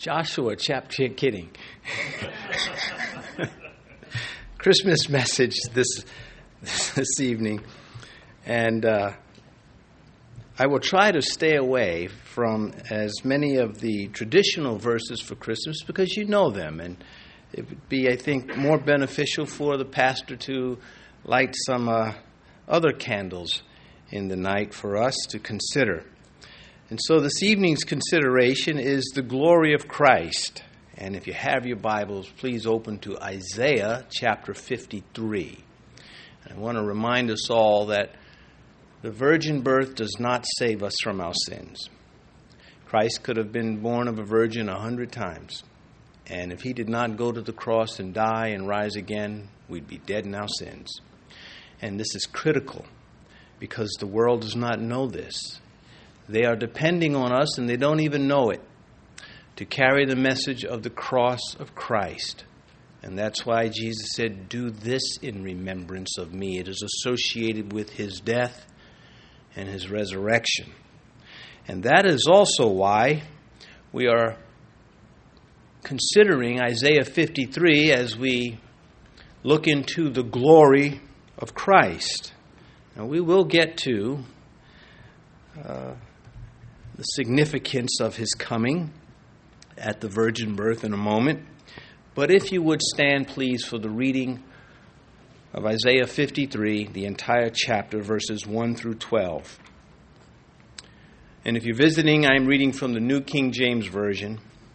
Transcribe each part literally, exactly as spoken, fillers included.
Joshua chapter, kidding. Christmas message this this evening, and uh, I will try to stay away from as many of the traditional verses for Christmas because you know them, and it would be, I think, more beneficial for the pastor to light some uh, other candles in the night for us to consider. And so this evening's consideration is the glory of Christ. And if you have your Bibles, please open to Isaiah chapter fifty-three. And I want to remind us all that the virgin birth does not save us from our sins. Christ could have been born of a virgin a hundred times. And if he did not go to the cross and die and rise again, we'd be dead in our sins. And this is critical because the world does not know this. They are depending on us, and they don't even know it, to carry the message of the cross of Christ. And that's why Jesus said, "Do this in remembrance of me." It is associated with his death and his resurrection. And that is also why we are considering Isaiah fifty-three as we look into the glory of Christ. Now, we will get to uh, the significance of his coming at the virgin birth in a moment. But if you would stand, please, for the reading of Isaiah fifty-three, the entire chapter, verses one through twelve. And if you're visiting, I'm reading from the New King James Version.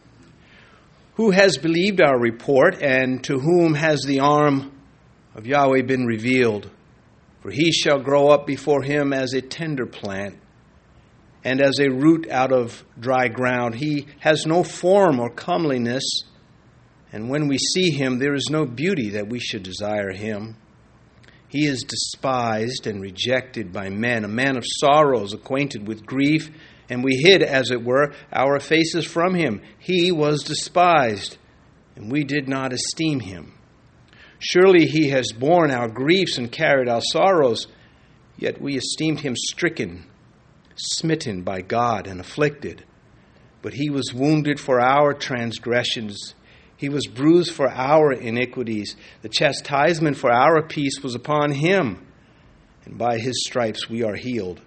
Who has believed our report, and to whom has the arm of Yahweh been revealed? For he shall grow up before him as a tender plant, and as a root out of dry ground. He has no form or comeliness, and when we see him, there is no beauty that we should desire him. He is despised and rejected by men, a man of sorrows, acquainted with grief, and we hid, as it were, our faces from him. He was despised, and we did not esteem him. Surely he has borne our griefs and carried our sorrows, yet we esteemed him stricken, smitten by God, and afflicted. But he was wounded for our transgressions. He was bruised for our iniquities. The chastisement for our peace was upon him, and by his stripes we are healed.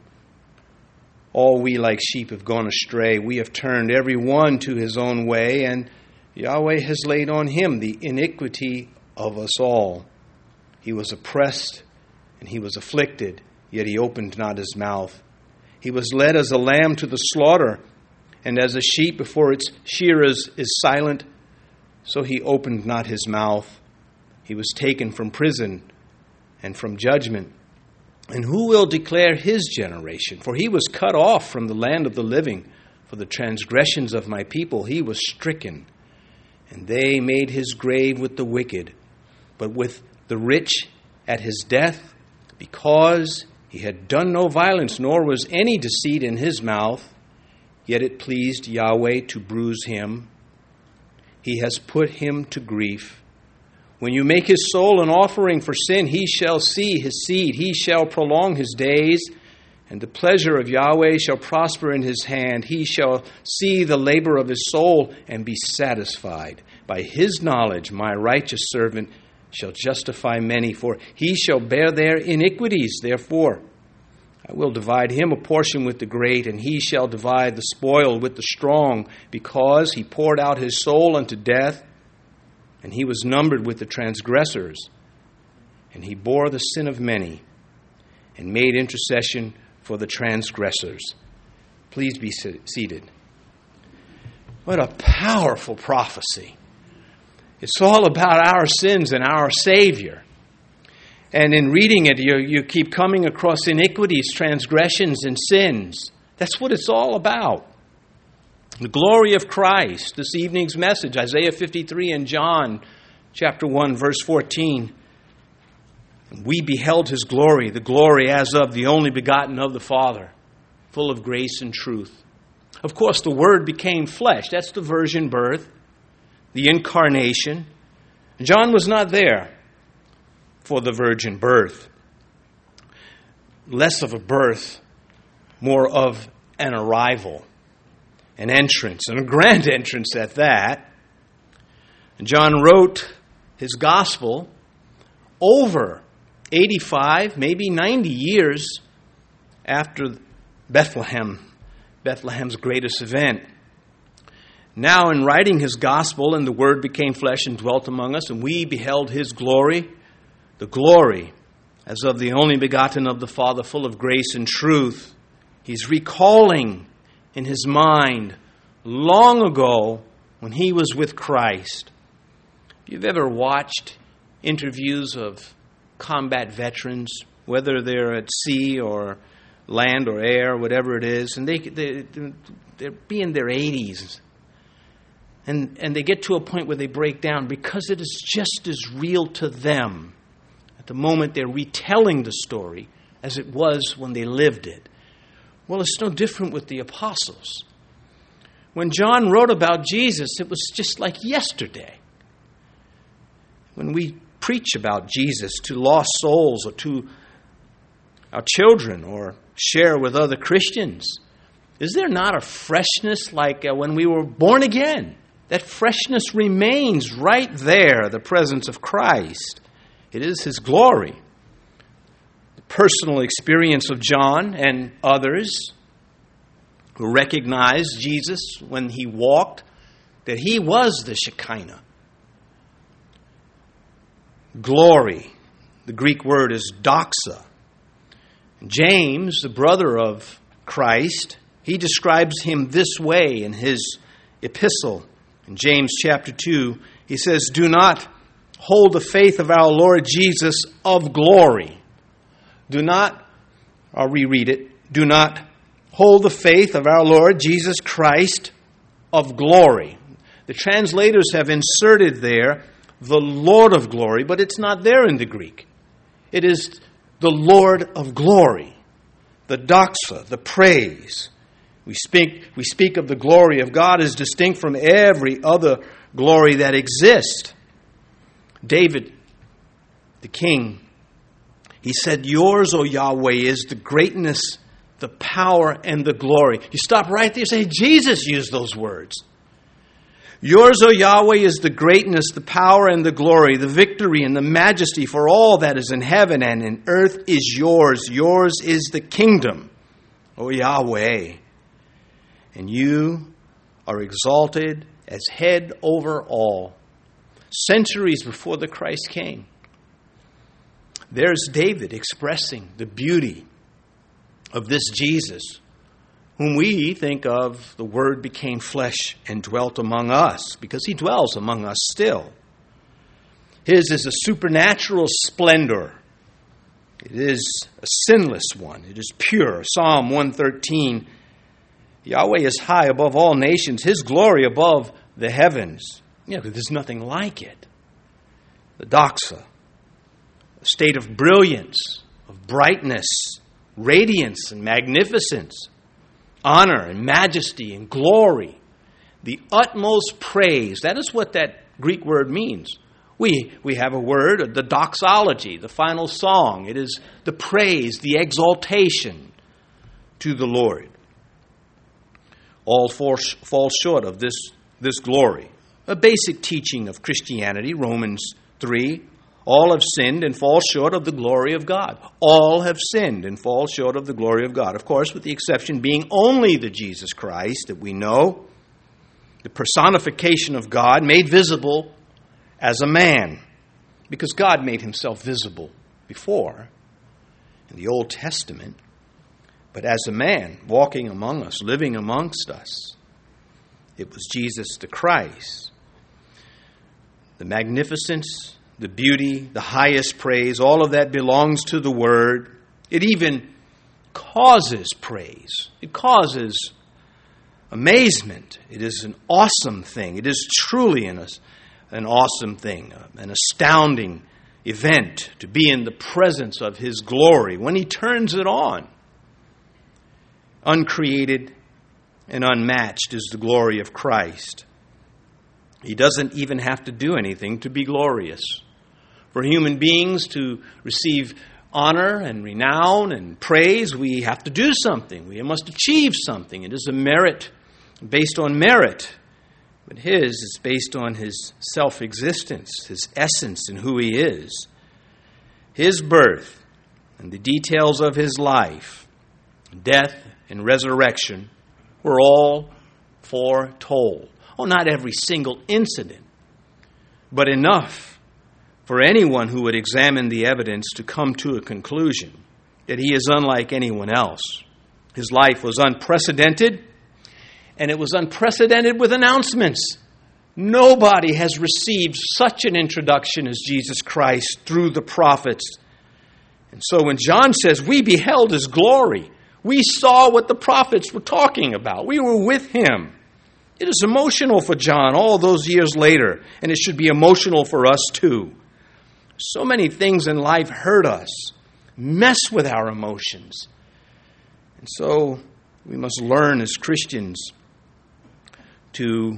All we like sheep have gone astray. We have turned every one to his own way, and Yahweh has laid on him the iniquity of us all. He was oppressed and he was afflicted, yet he opened not his mouth. He was led as a lamb to the slaughter, and as a sheep before its shearers is silent, so he opened not his mouth. He was taken from prison and from judgment. And who will declare his generation? For he was cut off from the land of the living. For the transgressions of my people he was stricken, and they made his grave with the wicked, but with the rich at his death, because he had done no violence, nor was any deceit in his mouth. Yet it pleased Yahweh to bruise him. He has put him to grief. When you make his soul an offering for sin, he shall see his seed. He shall prolong his days, and the pleasure of Yahweh shall prosper in his hand. He shall see the labor of his soul and be satisfied. By his knowledge, my righteous servant shall justify many, for he shall bear their iniquities. Therefore, I will divide him a portion with the great, and he shall divide the spoil with the strong, because he poured out his soul unto death, and he was numbered with the transgressors. And he bore the sin of many, and made intercession for the transgressors. Please be seated. What a powerful prophecy. It's all about our sins and our Savior. And in reading it, you, you keep coming across iniquities, transgressions, and sins. That's what it's all about. The glory of Christ. This evening's message, Isaiah fifty-three and John chapter one, verse fourteen. We beheld his glory, the glory as of the only begotten of the Father, full of grace and truth. Of course, the Word became flesh. That's the virgin birth, the incarnation. John was not there for the virgin birth. Less of a birth, more of an arrival. an entrance, and a grand entrance at that. And John wrote his gospel over eighty-five, maybe ninety years after Bethlehem, Bethlehem's greatest event. Now, in writing his gospel, and the Word became flesh and dwelt among us, and we beheld his glory, the glory as of the only begotten of the Father, full of grace and truth. He's recalling in his mind long ago when he was with Christ. If you've ever watched interviews of combat veterans, whether they're at sea or land or air, whatever it is, and they, they, they're be in their eighties, and, and they get to a point where they break down because it is just as real to them at the moment they're retelling the story as it was when they lived it. Well, it's no different with the apostles. When John wrote about Jesus, it was just like yesterday. When we preach about Jesus to lost souls or to our children or share with other Christians, is there not a freshness like uh, when we were born again? That freshness remains right there, the presence of Christ. It is his glory. The personal experience of John and others who recognized Jesus when he walked, that he was the Shekinah. Glory, the Greek word is doxa. James, the brother of Christ, he describes him this way in his epistle. In James chapter two, he says, "Do not hold the faith of our Lord Jesus of glory." Do not, I'll reread it, do not hold the faith of our Lord Jesus Christ of glory. The translators have inserted there the Lord of glory, but it's not there in the Greek. It is the Lord of glory, the doxa, the praise. We speak, we speak of the glory of God as distinct from every other glory that exists. David, the king, he said, "Yours, O Yahweh, is the greatness, the power, and the glory." You stop right there and say, Jesus used those words. "Yours, O Yahweh, is the greatness, the power, and the glory, the victory and the majesty, for all that is in heaven and in earth is yours. Yours is the kingdom, O Yahweh. And you are exalted as head over all." Centuries before the Christ came, there's David expressing the beauty of this Jesus, whom we think of, the Word became flesh and dwelt among us, because he dwells among us still. His is a supernatural splendor. It is a sinless one. It is pure. Psalm one thirteen, Yahweh is high above all nations, his glory above the heavens. You know, there's nothing like it. The doxa, a state of brilliance, of brightness, radiance and magnificence, honor and majesty and glory, the utmost praise. That is what that Greek word means. We, we have a word, the doxology, the final song. It is the praise, the exaltation to the Lord. All fall, fall short of this, this glory. A basic teaching of Christianity, Romans three, all have sinned and fall short of the glory of God. All have sinned and fall short of the glory of God. Of course, with the exception being only the Jesus Christ that we know, the personification of God made visible as a man, because God made himself visible before in the Old Testament, but as a man walking among us, living amongst us. It was Jesus the Christ. The magnificence, the beauty, the highest praise, all of that belongs to the Word. It even causes praise. It causes amazement. It is an awesome thing. It is truly an, an awesome thing, an astounding event to be in the presence of His glory when He turns it on. Uncreated and unmatched is the glory of Christ. He doesn't even have to do anything to be glorious. For human beings to receive honor and renown and praise, we have to do something. We must achieve something. It is a merit based on merit, but his is based on his self-existence, his essence, and who he is. His birth and the details of his life, death and resurrection were all foretold. Oh, not every single incident, but enough for anyone who would examine the evidence to come to a conclusion that he is unlike anyone else. His life was unprecedented, and it was unprecedented with announcements. Nobody has received such an introduction as Jesus Christ through the prophets. And so when John says, we beheld his glory, we saw what the prophets were talking about. We were with him. It is emotional for John all those years later, and it should be emotional for us too. So many things in life hurt us, mess with our emotions. And so we must learn as Christians to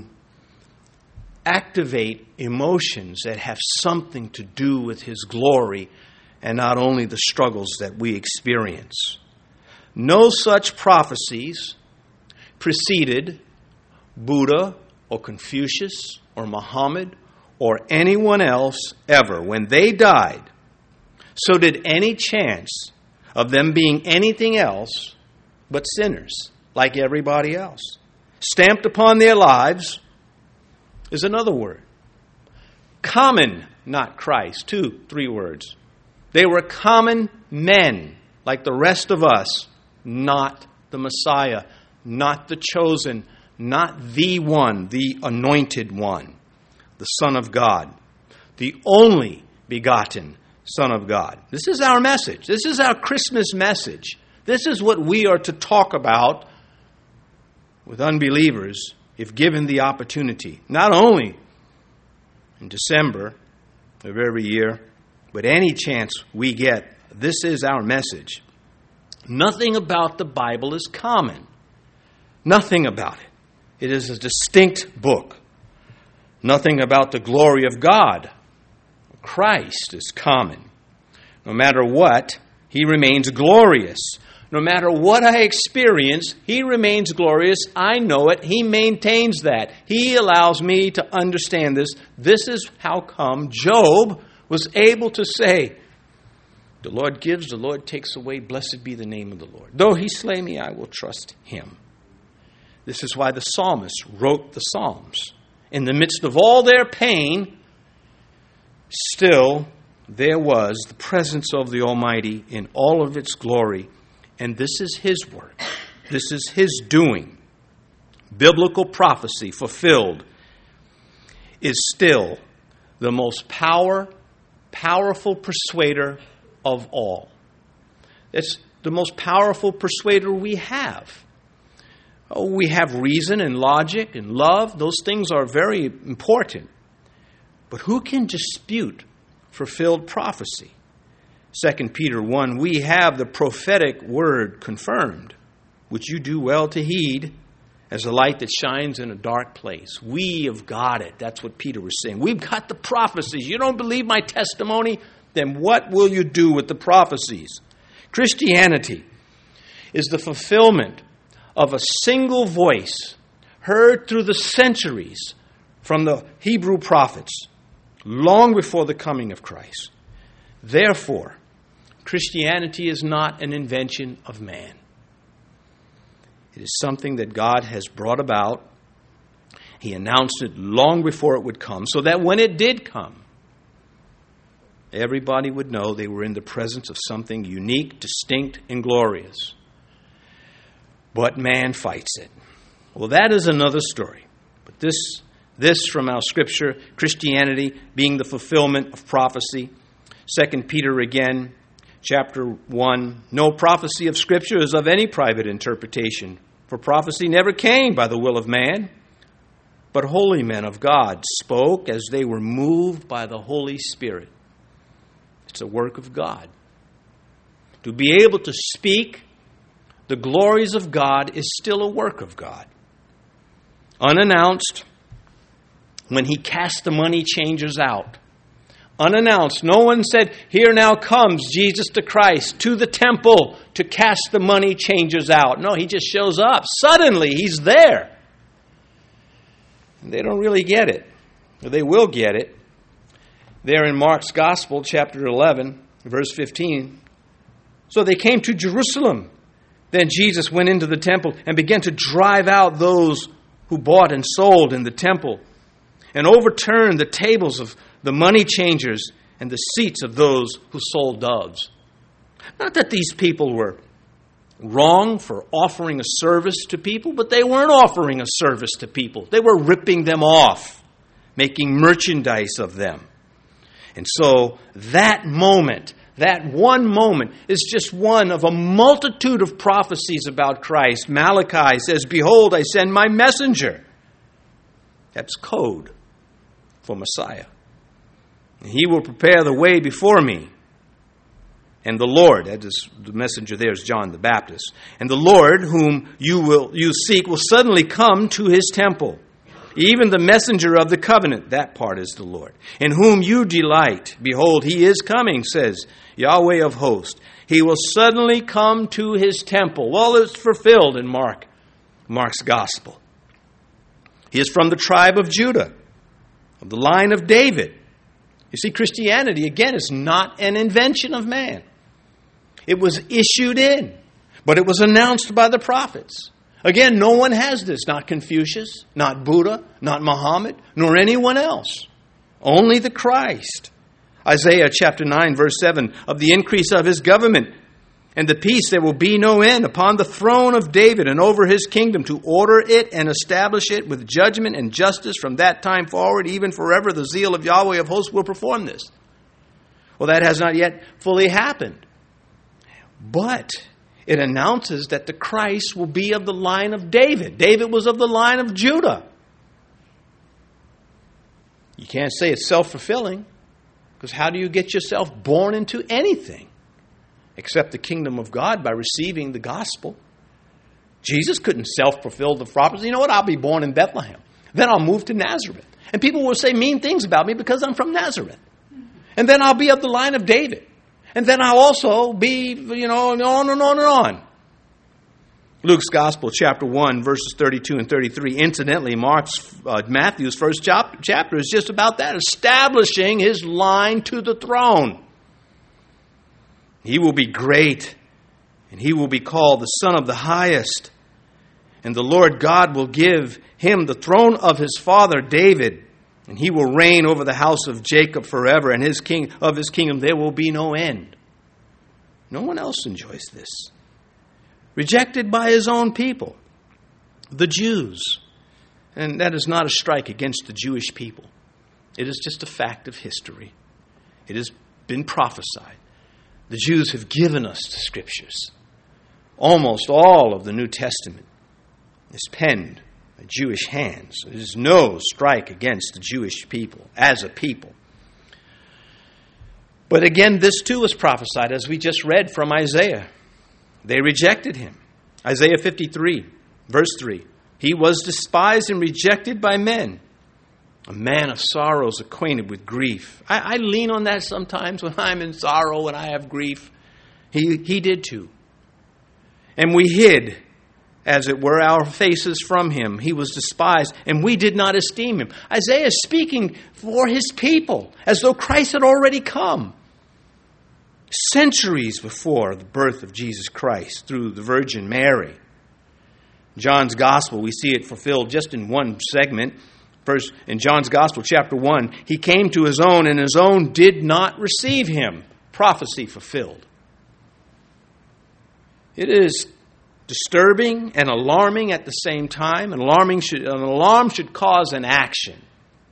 activate emotions that have something to do with his glory and not only the struggles that we experience. No such prophecies preceded Buddha or Confucius or Muhammad or anyone else ever. When they died, so did any chance of them being anything else but sinners, like everybody else. Stamped upon their lives is another word. Common, not Christ. Two, three words. They were common men, like the rest of us, not the Messiah, not the chosen, not the one, the anointed one, the Son of God, the only begotten Son of God. This is our message. This is our Christmas message. This is what we are to talk about with unbelievers if given the opportunity. Not only in December of every year, but any chance we get. This is our message. Nothing about the Bible is common. Nothing about it. It is a distinct book. Nothing about the glory of God, Christ, is common. No matter what, he remains glorious. No matter what I experience, he remains glorious. I know it. He maintains that. He allows me to understand this. This is how come Job was able to say, the Lord gives, the Lord takes away. Blessed be the name of the Lord. Though he slay me, I will trust him. This is why the psalmist wrote the Psalms. In the midst of all their pain, still there was the presence of the Almighty in all of its glory. And this is his work. This is his doing. Biblical prophecy fulfilled is still the most power, powerful persuader of all. It's the most powerful persuader we have. Oh, we have reason and logic and love. Those things are very important. But who can dispute fulfilled prophecy? Second Peter one, we have the prophetic word confirmed, which you do well to heed as a light that shines in a dark place. We have got it. That's what Peter was saying. We've got the prophecies. You don't believe my testimony? Then what will you do with the prophecies? Christianity is the fulfillment of a single voice heard through the centuries from the Hebrew prophets long before the coming of Christ. Therefore, Christianity is not an invention of man. It is something that God has brought about. He announced it long before it would come, so that when it did come, everybody would know they were in the presence of something unique, distinct, and glorious. But man fights it. Well, that is another story. But this, this from our scripture, Christianity being the fulfillment of prophecy. Second Peter again, chapter one, no prophecy of Scripture is of any private interpretation, for prophecy never came by the will of man, but holy men of God spoke as they were moved by the Holy Spirit. It's a work of God. To be able to speak the glories of God is still a work of God. Unannounced, when he cast the money changers out, unannounced. No one said, here now comes Jesus the Christ to the temple to cast the money changers out. No, he just shows up. Suddenly, he's there. And they don't really get it. They will get it. There in Mark's Gospel, chapter eleven, verse fifteen. So they came to Jerusalem. Then Jesus went into the temple and began to drive out those who bought and sold in the temple, and overturned the tables of the money changers and the seats of those who sold doves. Not that these people were wrong for offering a service to people, but they weren't offering a service to people. They were ripping them off, making merchandise of them. And so that moment, that one moment, is just one of a multitude of prophecies about Christ. Malachi says, "Behold, I send my messenger." That's code for Messiah. "He will prepare the way before me." And the Lord, that is, the messenger there is John the Baptist. "And the Lord, whom you will you seek, will suddenly come to his temple. Even the messenger of the covenant," that part is the Lord, "in whom you delight. Behold, he is coming, says Yahweh of hosts. He will suddenly come to his temple." Well, it's fulfilled in Mark, Mark's Gospel. He is from the tribe of Judah, of the line of David. You see, Christianity, again, is not an invention of man. It was issued in, but it was announced by the prophets. Again, no one has this, not Confucius, not Buddha, not Muhammad, nor anyone else. Only the Christ. Isaiah chapter nine, verse seven, "Of the increase of his government and the peace there will be no end upon the throne of David and over his kingdom, to order it and establish it with judgment and justice from that time forward, even forever. The zeal of Yahweh of hosts will perform this." Well, that has not yet fully happened. But it announces that the Christ will be of the line of David. David was of the line of Judah. You can't say it's self-fulfilling, because how do you get yourself born into anything except the kingdom of God? By receiving the gospel. Jesus couldn't self-fulfill the prophecy. You know what? I'll be born in Bethlehem. Then I'll move to Nazareth. And people will say mean things about me because I'm from Nazareth. And then I'll be of the line of David. And then I'll also be, you know, on and on and on. Luke's Gospel, chapter one, verses thirty-two and thirty-three. Incidentally, Mark's, uh, Matthew's first chap- chapter is just about that, establishing his line to the throne. "He will be great, and he will be called the Son of the Highest. And the Lord God will give him the throne of his father David, and he will reign over the house of Jacob forever, and his king of his kingdom there will be no end." No one else enjoys this. Rejected by his own people, the Jews. And that is not a strike against the Jewish people. It is just a fact of history. It has been prophesied. The Jews have given us the Scriptures. Almost all of the New Testament is penned by Jewish hands. There is no strike against the Jewish people as a people. But again, this too was prophesied, as we just read from Isaiah. They rejected him. Isaiah fifty-three, verse three. "He was despised and rejected by men, a man of sorrows, acquainted with grief." I, I lean on that sometimes when I'm in sorrow and I have grief. He, he did too. "And we hid, as it were, our faces from him. He was despised, and we did not esteem him." Isaiah is speaking for his people, as though Christ had already come. Centuries before the birth of Jesus Christ through the Virgin Mary. John's Gospel, we see it fulfilled just in one segment. First, in John's Gospel, chapter one, "He came to his own, and his own did not receive him." Prophecy fulfilled. It is disturbing and alarming at the same time. An, alarming should, an alarm should cause an action.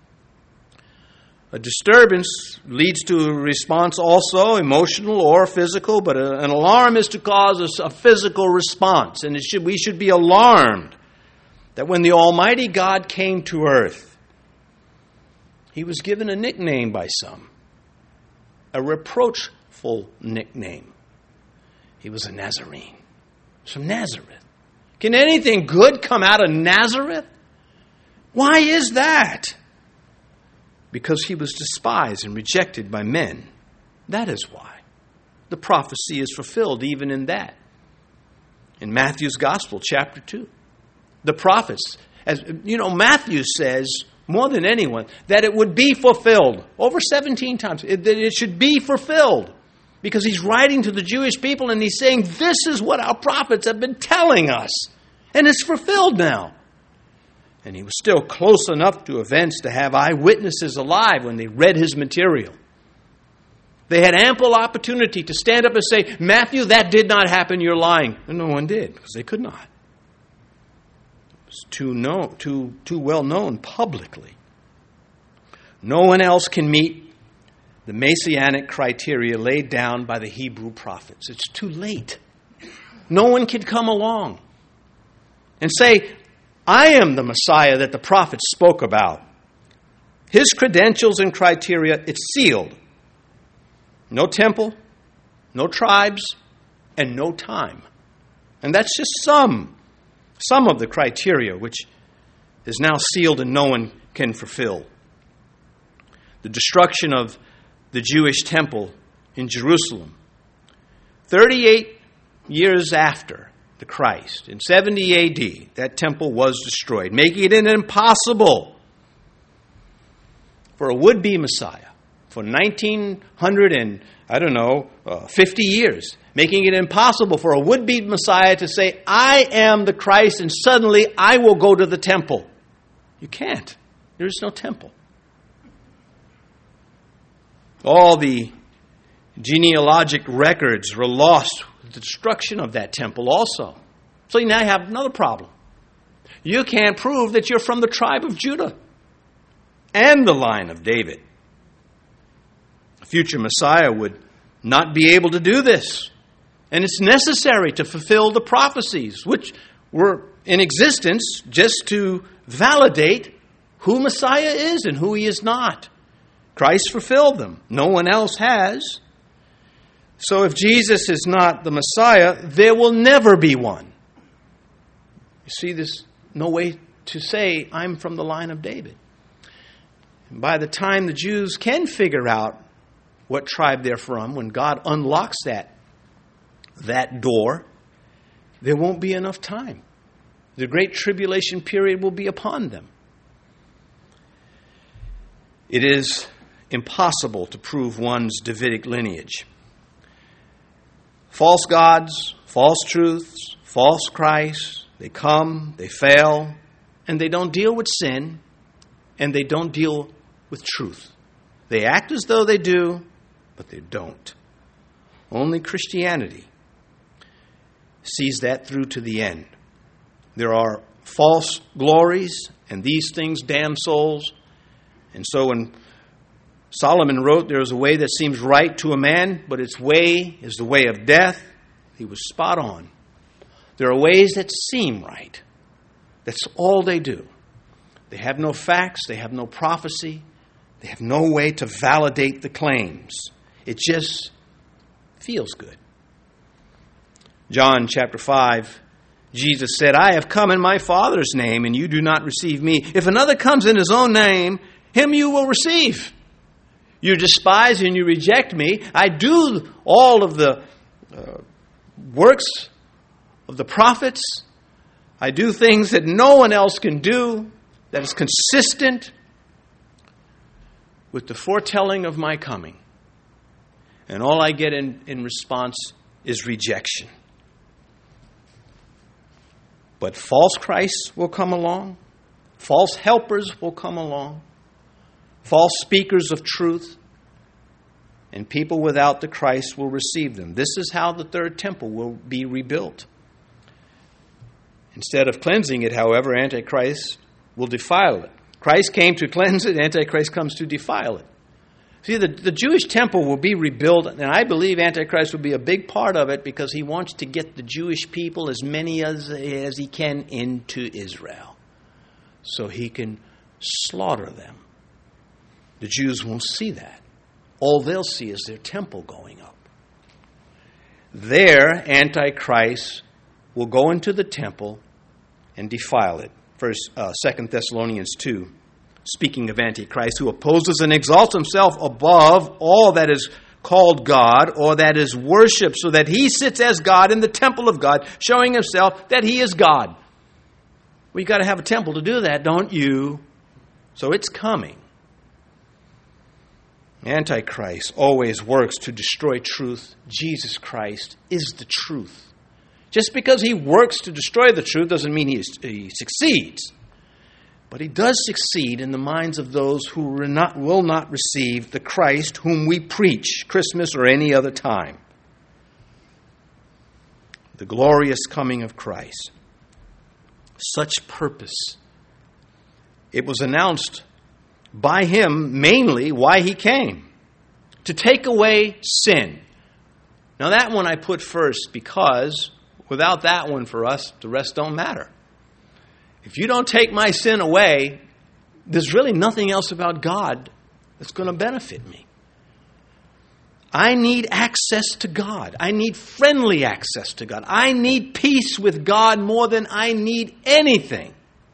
A disturbance leads to a response also, emotional or physical, but a, an alarm is to cause a, a physical response. And it should, we should be alarmed that when the Almighty God came to earth, he was given a nickname by some, a reproachful nickname. He was a Nazarene. He's from Nazareth. Can anything good come out of Nazareth? Why is that? Because he was despised and rejected by men. That is why. The prophecy is fulfilled even in that. In Matthew's Gospel, chapter two. The prophets, as you know, Matthew says, more than anyone, that it would be fulfilled. Over seventeen times. It, that it should be fulfilled. Because he's writing to the Jewish people and he's saying, this is what our prophets have been telling us. And it's fulfilled now. And he was still close enough to events to have eyewitnesses alive when they read his material. They had ample opportunity to stand up and say, Matthew, that did not happen, you're lying. And no one did, because they could not. It was too, known, too, too well known publicly. No one else can meet the messianic criteria laid down by the Hebrew prophets. It's too late. No one can come along and say, I am the Messiah that the prophets spoke about. His credentials and criteria, it's sealed. No temple, no tribes, and no time. And that's just some, some of the criteria which is now sealed and no one can fulfill. The destruction of the Jewish temple in Jerusalem, thirty-eight years after the Christ, in seventy A D, that temple was destroyed, making it impossible for a would-be Messiah for nineteen hundred and, I don't know, uh, fifty years, making it impossible for a would-be Messiah to say, I am the Christ, and suddenly I will go to the temple. You can't. There is no temple. All the genealogic records were lost with the destruction of that temple also. So you now have another problem. You can't prove that you're from the tribe of Judah and the line of David. A future Messiah would not be able to do this. And it's necessary to fulfill the prophecies, which were in existence just to validate who Messiah is and who he is not. Christ fulfilled them. No one else has. So if Jesus is not the Messiah, there will never be one. You see, there's no way to say, I'm from the line of David. And by the time the Jews can figure out what tribe they're from, when God unlocks that, that door, there won't be enough time. The great tribulation period will be upon them. It is impossible to prove one's Davidic lineage. False gods, false truths, false Christ, they come, they fail, and they don't deal with sin, and they don't deal with truth. They act as though they do, but they don't. Only Christianity sees that through to the end. There are false glories, and these things damn souls. And so when Solomon wrote, there is a way that seems right to a man, but its way is the way of death, he was spot on. There are ways that seem right. That's all they do. They have no facts, they have no prophecy, they have no way to validate the claims. It just feels good. John chapter five, Jesus said, I have come in my Father's name, and you do not receive me. If another comes in his own name, him you will receive. You despise and you reject me. I do all of the uh, works of the prophets. I do things that no one else can do, that is consistent with the foretelling of my coming. And all I get in, in response is rejection. But false Christs will come along. False helpers will come along. False speakers of truth. And people without the Christ will receive them. This is how the third temple will be rebuilt. Instead of cleansing it, however, Antichrist will defile it. Christ came to cleanse it. Antichrist comes to defile it. See, the, the Jewish temple will be rebuilt, and I believe Antichrist will be a big part of it because he wants to get the Jewish people, as many as, as he can, into Israel so he can slaughter them. The Jews won't see that. All they'll see is their temple going up. There, Antichrist will go into the temple and defile it. First, uh, Second Thessalonians two, speaking of Antichrist, who opposes and exalts himself above all that is called God or that is worshipped, so that he sits as God in the temple of God, showing himself that he is God. Well, you got to have a temple to do that, don't you? So it's coming. Antichrist always works to destroy truth. Jesus Christ is the truth. Just because he works to destroy the truth doesn't mean he, he succeeds. But he does succeed in the minds of those who will not, will not receive the Christ whom we preach, Christmas or any other time. The glorious coming of Christ. Such purpose. It was announced by him mainly why he came. To take away sin. Now that one I put first because without that one for us, the rest don't matter. If you don't take my sin away, there's really nothing else about God that's going to benefit me. I need access to God. I need friendly access to God. I need peace with God more than I need anything.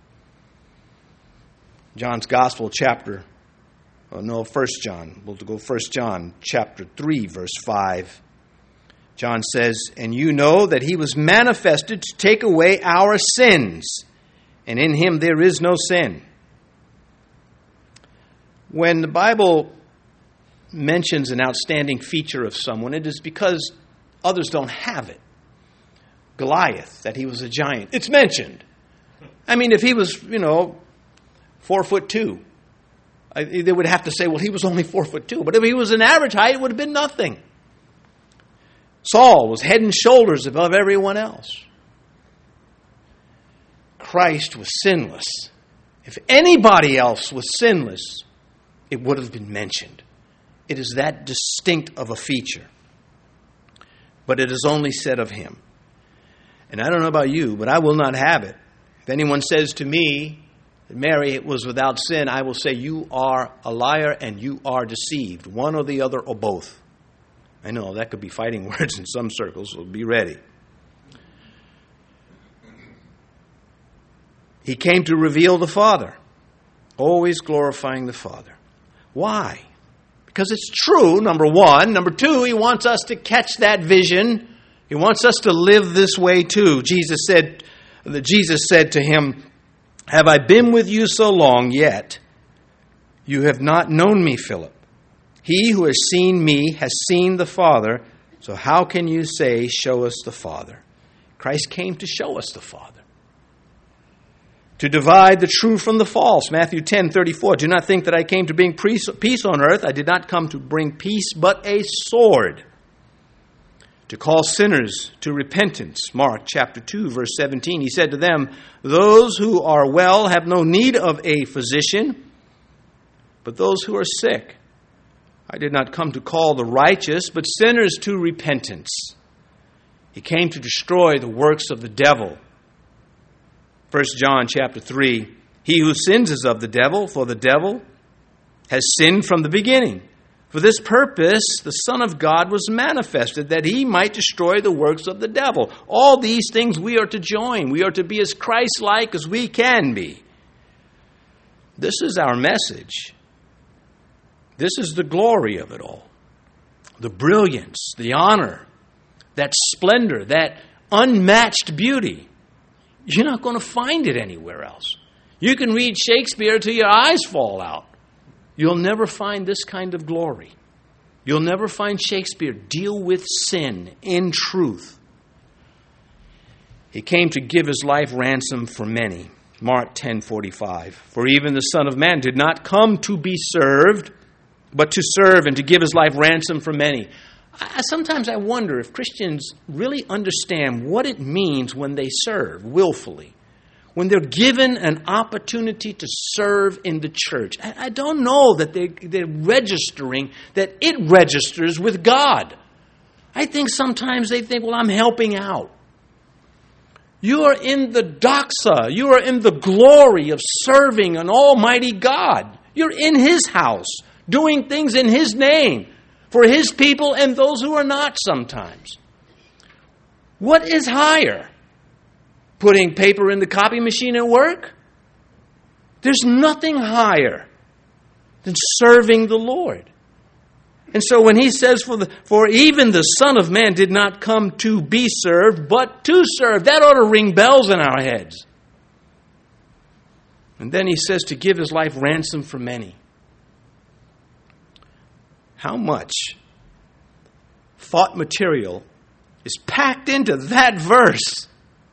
John's Gospel, chapter, oh no, First John. We'll go First John, chapter three, verse five. John says, "And you know that he was manifested to take away our sins, and in him there is no sin." When the Bible mentions an outstanding feature of someone, it is because others don't have it. Goliath, that he was a giant, it's mentioned. I mean, if he was, you know, four foot two, I, they would have to say, well, he was only four foot two. But if he was an average height, it would have been nothing. Saul was head and shoulders above everyone else. Christ was sinless. If anybody else was sinless, it would have been mentioned. It is that distinct of a feature. But it is only said of him. And I don't know about you, but I will not have it. If anyone says to me that Mary was without sin, I will say you are a liar and you are deceived. One or the other or both. I know that could be fighting words in some circles, so be ready. He came to reveal the Father, always glorifying the Father. Why? Because it's true, number one. Number two, he wants us to catch that vision. He wants us to live this way too. Jesus said, Jesus said to him, "Have I been with you so long, yet you have not known me, Philip? He who has seen me has seen the Father. So how can you say, 'Show us the Father'?" Christ came to show us the Father. To divide the true from the false. Matthew ten thirty-four. "Do not think that I came to bring peace on earth. I did not come to bring peace, but a sword. To call sinners to repentance." Mark chapter two, verse seventeen. He said to them, "Those who are well have no need of a physician, but those who are sick. I did not come to call the righteous, but sinners to repentance." He came to destroy the works of the devil. First John chapter three, "He who sins is of the devil, for the devil has sinned from the beginning. For this purpose the Son of God was manifested, that he might destroy the works of the devil." All these things we are to join. We are to be as Christ-like as we can be. This is our message. This is the glory of it all. The brilliance, the honor, that splendor, that unmatched beauty. You're not going to find it anywhere else. You can read Shakespeare till your eyes fall out. You'll never find this kind of glory. You'll never find Shakespeare deal with sin in truth. He came to give his life ransom for many. Mark ten forty-five. "For even the Son of Man did not come to be served, but to serve and to give his life ransom for many." I, sometimes I wonder if Christians really understand what it means when they serve willfully. When they're given an opportunity to serve in the church. I, I don't know that they, they're registering, that it registers with God. I think sometimes they think, well, I'm helping out. You are in the doxa. You are in the glory of serving an almighty God. You're in his house, doing things in his name for his people and those who are not sometimes. What is higher? Putting paper in the copy machine at work? There's nothing higher than serving the Lord. And so when he says, for, the, for even the Son of Man did not come to be served, but to serve, that ought to ring bells in our heads. And then he says to give his life ransom for many. How much thought material is packed into that verse?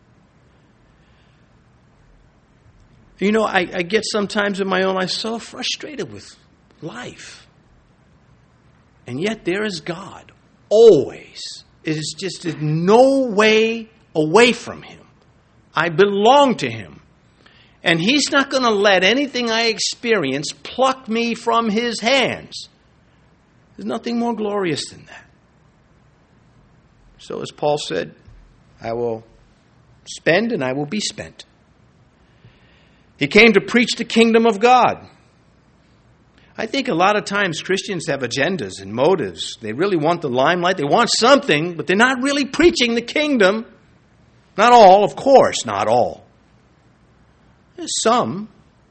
You know, I, I get sometimes in my own life so frustrated with life. And yet there is God, always. It is just no way away from Him. I belong to Him. And He's not going to let anything I experience pluck me from His hands. There's nothing more glorious than that. So as Paul said, I will spend and I will be spent. He came to preach the kingdom of God. I think a lot of times Christians have agendas and motives. They really want the limelight. They want something, but they're not really preaching the kingdom. Not all, of course, not all. There's some.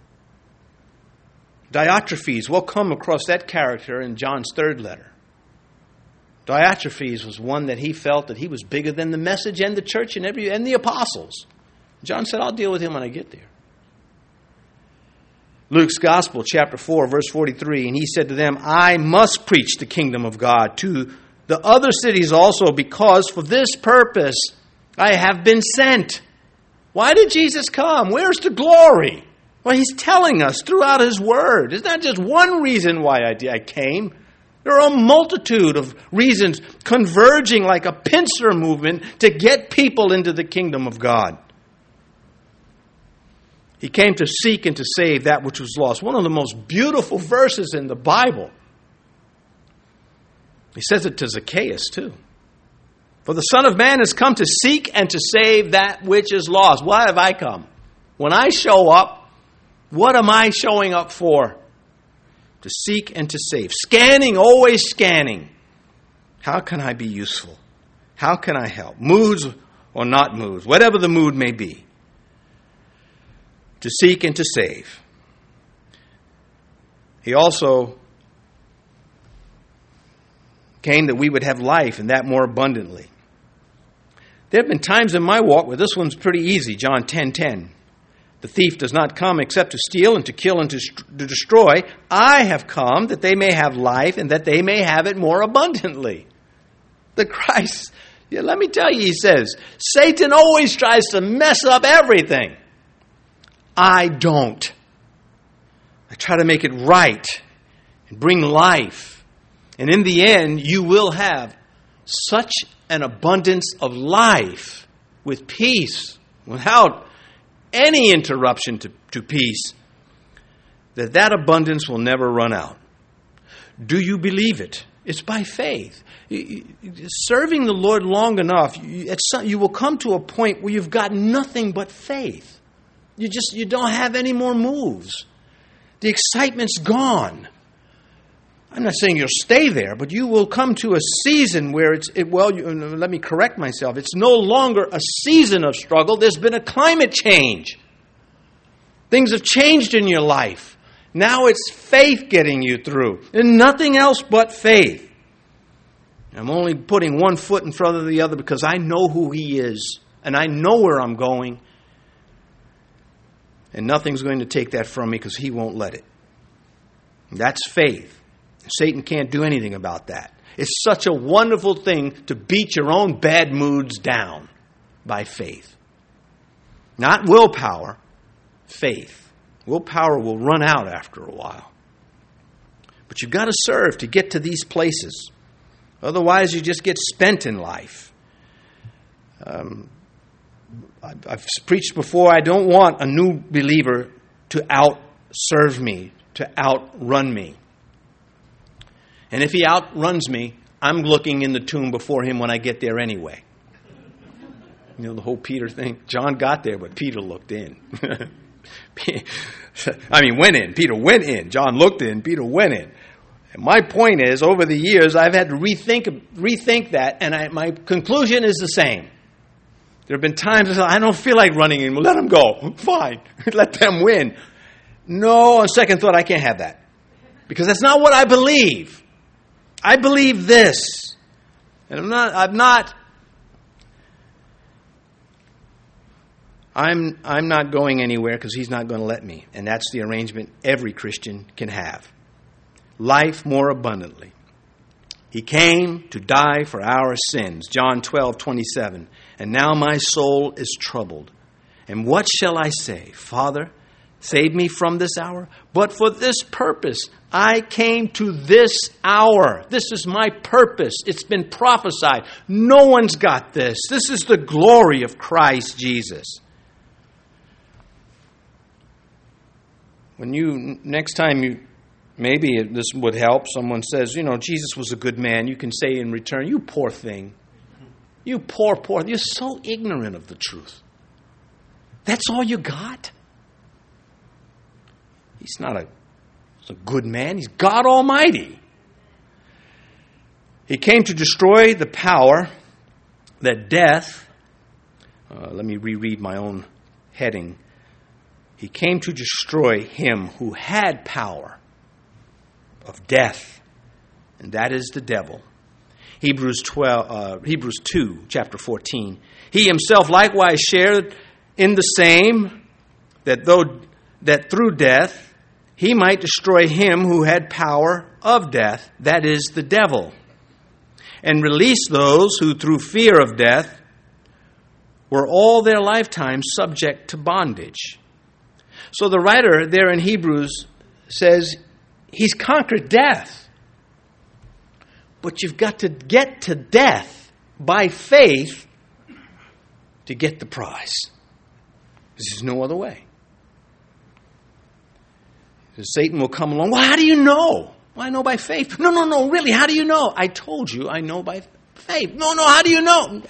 Diotrephes, we'll come across that character in John's third letter. Diotrephes was one that he felt that he was bigger than the message and the church and every and the apostles. John said, I'll deal with him when I get there. Luke's Gospel, chapter four, verse forty-three, and he said to them, I must preach the kingdom of God to the other cities also, because for this purpose I have been sent. Why did Jesus come? Where's the glory? Well, He's telling us throughout His Word. It's not just one reason why I, I came. There are a multitude of reasons converging like a pincer movement to get people into the kingdom of God. He came to seek and to save that which was lost. One of the most beautiful verses in the Bible. He says it to Zacchaeus too. For the Son of Man has come to seek and to save that which is lost. Why have I come? When I show up, what am I showing up for? To seek and to save. Scanning, always scanning. How can I be useful? How can I help? Moods or not moods, whatever the mood may be. To seek and to save. He also came that we would have life, and that more abundantly. There have been times in my walk where this one's pretty easy. John ten ten. The thief does not come except to steal and to kill and to, to destroy. I have come that they may have life and that they may have it more abundantly. The Christ, yeah, let me tell you, he says, Satan always tries to mess up everything. I don't. I try to make it right and bring life. And in the end, you will have such an abundance of life with peace, without any interruption to, to peace, that that abundance will never run out. Do you believe it? It's by faith. Serving the Lord long enough, you will come to a point where you've got nothing but faith. You just you don't have any more moves. The excitement's gone. I'm not saying you'll stay there, but you will come to a season where it's, it, well, you, let me correct myself. It's no longer a season of struggle. There's been a climate change. Things have changed in your life. Now it's faith getting you through, and nothing else but faith. I'm only putting one foot in front of the other because I know who He is, and I know where I'm going, and nothing's going to take that from me because He won't let it. That's faith. Satan can't do anything about that. It's such a wonderful thing to beat your own bad moods down by faith. Not willpower, faith. Willpower will run out after a while. But you've got to serve to get to these places. Otherwise, you just get spent in life. Um, I've, I've preached before, I don't want a new believer to out-serve me, to outrun me. And if he outruns me, I'm looking in the tomb before him when I get there anyway. You know, the whole Peter thing. John got there, but Peter looked in. I mean, went in. Peter went in. John looked in. Peter went in. And my point is, over the years, I've had to rethink rethink that, and I, my conclusion is the same. There have been times I, said, I don't feel like running in. Well, let them go. Fine. Let them win. No, on second thought, I can't have that. Because that's not what I believe. I believe this. And I'm not, I'm not, I'm, I'm not going anywhere because he's not going to let me. And that's the arrangement every Christian can have. Life more abundantly. He came to die for our sins. John twelve twenty-seven. And now my soul is troubled. And what shall I say? Father, save me from this hour. But for this purpose I came to this hour. This is my purpose. It's been prophesied. No one's got this. This is the glory of Christ Jesus. When you, next time you, maybe this would help, someone says, you know, Jesus was a good man. You can say in return, you poor thing. You poor, poor. You're so ignorant of the truth. That's all you got? He's not a, he's a good man. He's God Almighty. He came to destroy the power that death, uh, let me reread my own heading. He came to destroy him who had power of death, and that is the devil. Hebrews twelve, uh, Hebrews two, chapter fourteen. He himself likewise shared in the same, that though that through death he might destroy him who had power of death, that is the devil, and release those who through fear of death were all their lifetime subject to bondage. So the writer there in Hebrews says he's conquered death. But you've got to get to death by faith to get the prize. There's no other way. Satan will come along. Well, how do you know? Well, I know by faith. No, no, no, really, how do you know? I told you I know by faith. No, no, how do you know?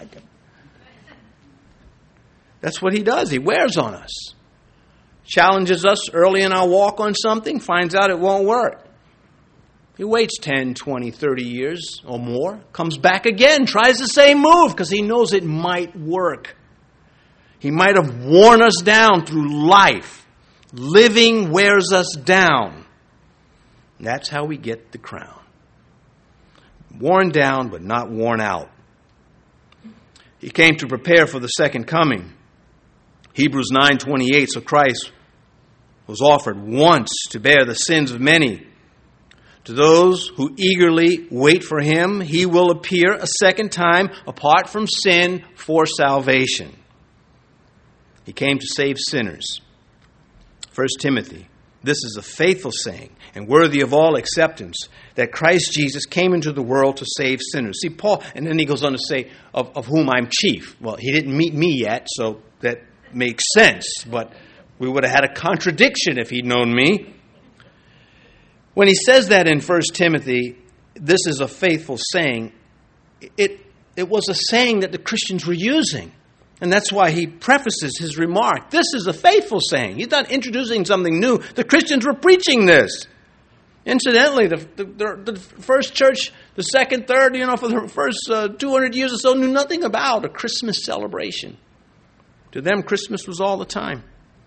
That's what he does. He wears on us. Challenges us early in our walk on something, finds out it won't work. He waits ten, twenty, thirty years or more, comes back again, tries the same move because he knows it might work. He might have worn us down through life. Living wears us down. That's how we get the crown. Worn down but not worn out. He came to prepare for the second coming. Hebrews nine twenty-eight, so Christ was offered once to bear the sins of many. To those who eagerly wait for him, he will appear a second time apart from sin for salvation. He came to save sinners. First Timothy, this is a faithful saying and worthy of all acceptance, that Christ Jesus came into the world to save sinners. See, Paul, and then he goes on to say, of, of whom I'm chief. Well, he didn't meet me yet, so that makes sense, but we would have had a contradiction if he'd known me. When he says that in First Timothy, this is a faithful saying, it, it was a saying that the Christians were using. And that's why he prefaces his remark. This is a faithful saying. He's not introducing something new. The Christians were preaching this. Incidentally, the, the, the first church, the second, third, you know, for the first uh, two hundred years or so, knew nothing about a Christmas celebration. To them, Christmas was all the time.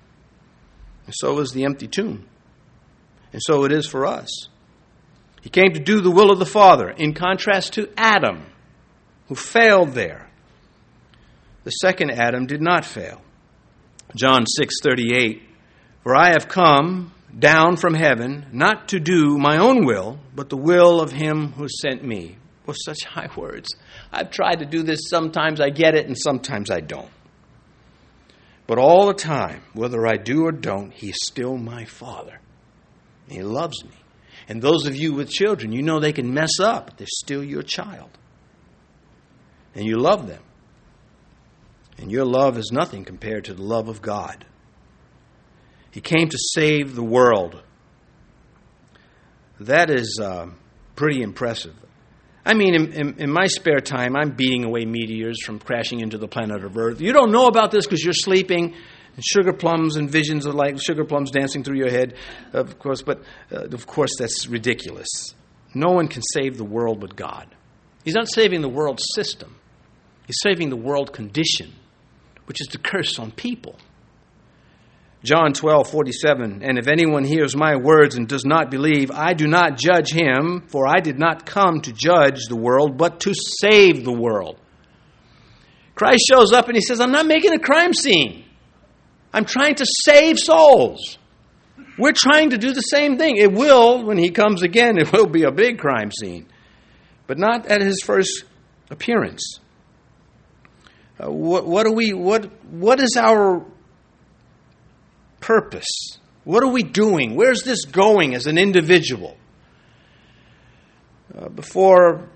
And so was the empty tomb. And so it is for us. He came to do the will of the Father, in contrast to Adam, who failed there. The second Adam did not fail. John six thirty-eight, for I have come down from heaven, not to do my own will, but the will of him who sent me. Well, such high words. I've tried to do this. Sometimes I get it, and sometimes I don't. But all the time, whether I do or don't, he is still my Father. He loves me. And those of you with children, you know they can mess up, but they're still your child. And you love them. And your love is nothing compared to the love of God. He came to save the world. That is uh, pretty impressive. I mean, in, in, in my spare time, I'm beating away meteors from crashing into the planet of Earth. You don't know about this because you're sleeping, and sugar plums and visions of like sugar plums dancing through your head, of course. But uh, of course, that's ridiculous. No one can save the world but God. He's not saving the world system. He's saving the world condition, which is the curse on people. John twelve forty-seven, and if anyone hears my words and does not believe, I do not judge him, for I did not come to judge the world, but to save the world. Christ shows up and he says, I'm not making a crime scene. I'm trying to save souls. We're trying to do the same thing. It will, when he comes again, it will be a big crime scene. But not at his first appearance. Uh, what, what, are we, what, what is our purpose? What are we doing? Where's this going as an individual? Uh, before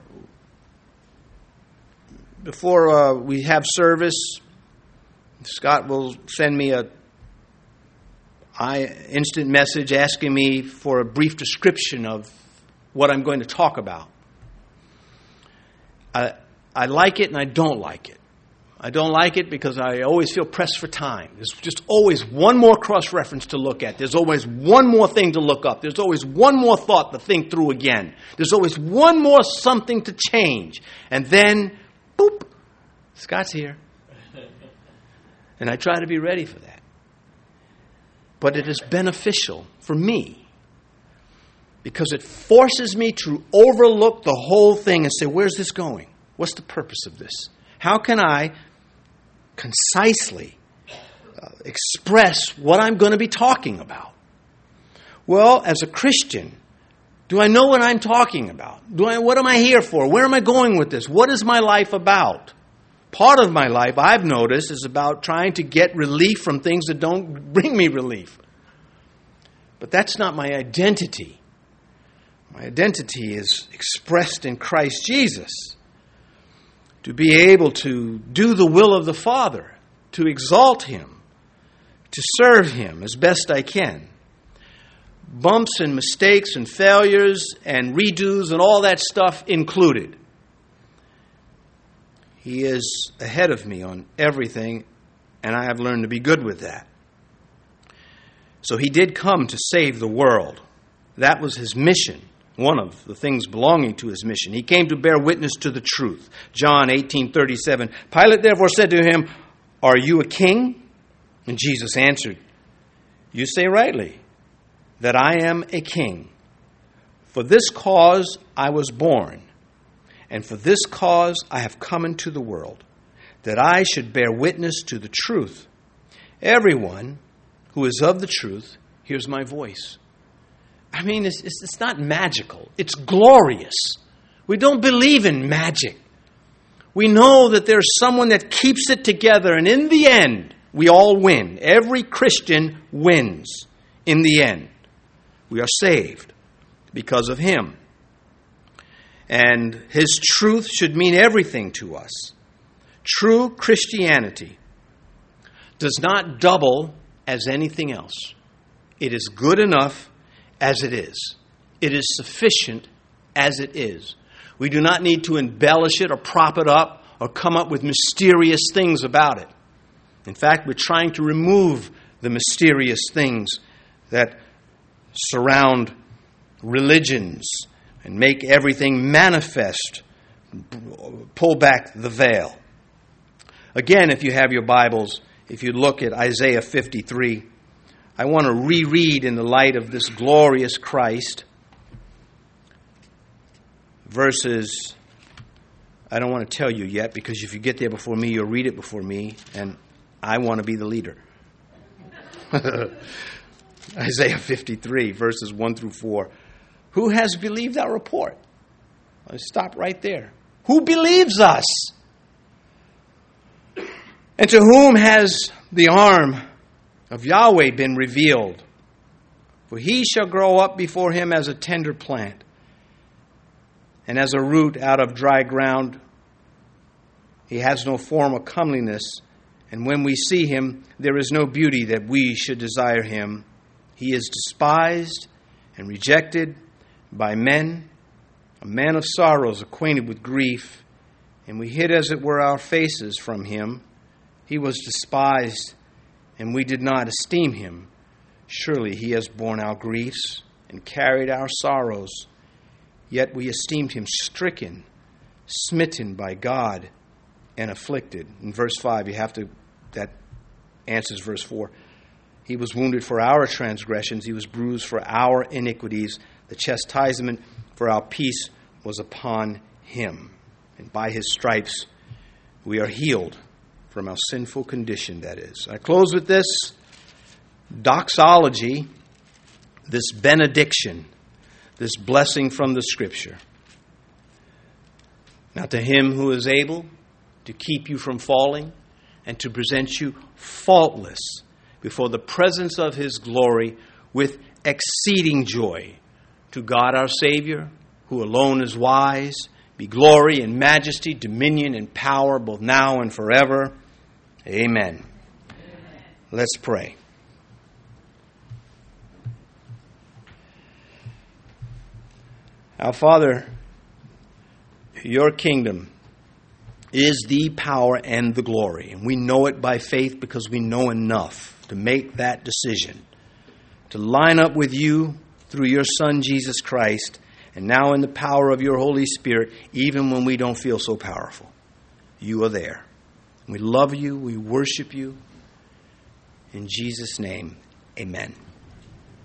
before uh, we have service, Scott will send me a I, instant message asking me for a brief description of what I'm going to talk about. I, I like it and I don't like it. I don't like it because I always feel pressed for time. There's just always one more cross-reference to look at. There's always one more thing to look up. There's always one more thought to think through again. There's always one more something to change. And then, boop, Scott's here. And I try to be ready for that. But it is beneficial for me because it forces me to overlook the whole thing and say, where's this going? What's the purpose of this? How can I concisely uh, express what I'm going to be talking about? Well, as a Christian, do I know what I'm talking about? Do I, what am I here for? Where am I going with this? What is my life about? Part of my life, I've noticed, is about trying to get relief from things that don't bring me relief. But that's not my identity. My identity is expressed in Christ Jesus. To be able to do the will of the Father, to exalt Him, to serve Him as best I can. Bumps and mistakes and failures and redos and all that stuff included. He is ahead of me on everything, and I have learned to be good with that. So He did come to save the world. That was His mission. One of the things belonging to His mission. He came to bear witness to the truth. John eighteen thirty-seven. Pilate therefore said to Him, are you a king? And Jesus answered, you say rightly that I am a king. For this cause I was born, and for this cause I have come into the world, that I should bear witness to the truth. Everyone who is of the truth hears my voice. I mean, it's, it's, it's not magical. It's glorious. We don't believe in magic. We know that there's someone that keeps it together, and in the end, we all win. Every Christian wins in the end. We are saved because of Him. And His truth should mean everything to us. True Christianity does not double as anything else. It is good enough as it is. It is sufficient as it is. We do not need to embellish it or prop it up or come up with mysterious things about it. In fact, we're trying to remove the mysterious things that surround religions and make everything manifest, pull back the veil. Again, if you have your Bibles, if you look at Isaiah fifty-three, I want to reread in the light of this glorious Christ, verses, I don't want to tell you yet, because if you get there before me, you'll read it before me, and I want to be the leader. Isaiah fifty-three, verses one through four. Who has believed our report? Let's stop right there. Who believes us? And to whom has the arm of Yahweh been revealed? For he shall grow up before him as a tender plant, and as a root out of dry ground. He has no form or comeliness, and when we see him, there is no beauty that we should desire him. He is despised and rejected by men, a man of sorrows, acquainted with grief, and we hid, as it were, our faces from him. He was despised, and we did not esteem him. Surely he has borne our griefs and carried our sorrows. Yet we esteemed him stricken, smitten by God, and afflicted. In verse five, you have to, that answers verse four. He was wounded for our transgressions. He was bruised for our iniquities. The chastisement for our peace was upon him. And by his stripes we are healed from our sinful condition, that is. I close with this. doxology, this benediction, this blessing from the Scripture. Now to Him who is able to keep you from falling and to present you faultless before the presence of His glory with exceeding joy, to God our Savior, who alone is wise, be glory and majesty, dominion and power, both now and forever. Amen. Amen. Let's pray. Our Father, your kingdom is the power and the glory. And we know it by faith because we know enough to make that decision, to line up with you through your Son, Jesus Christ, and now in the power of your Holy Spirit, even when we don't feel so powerful. You are there. We love you. We worship you. In Jesus' name, amen.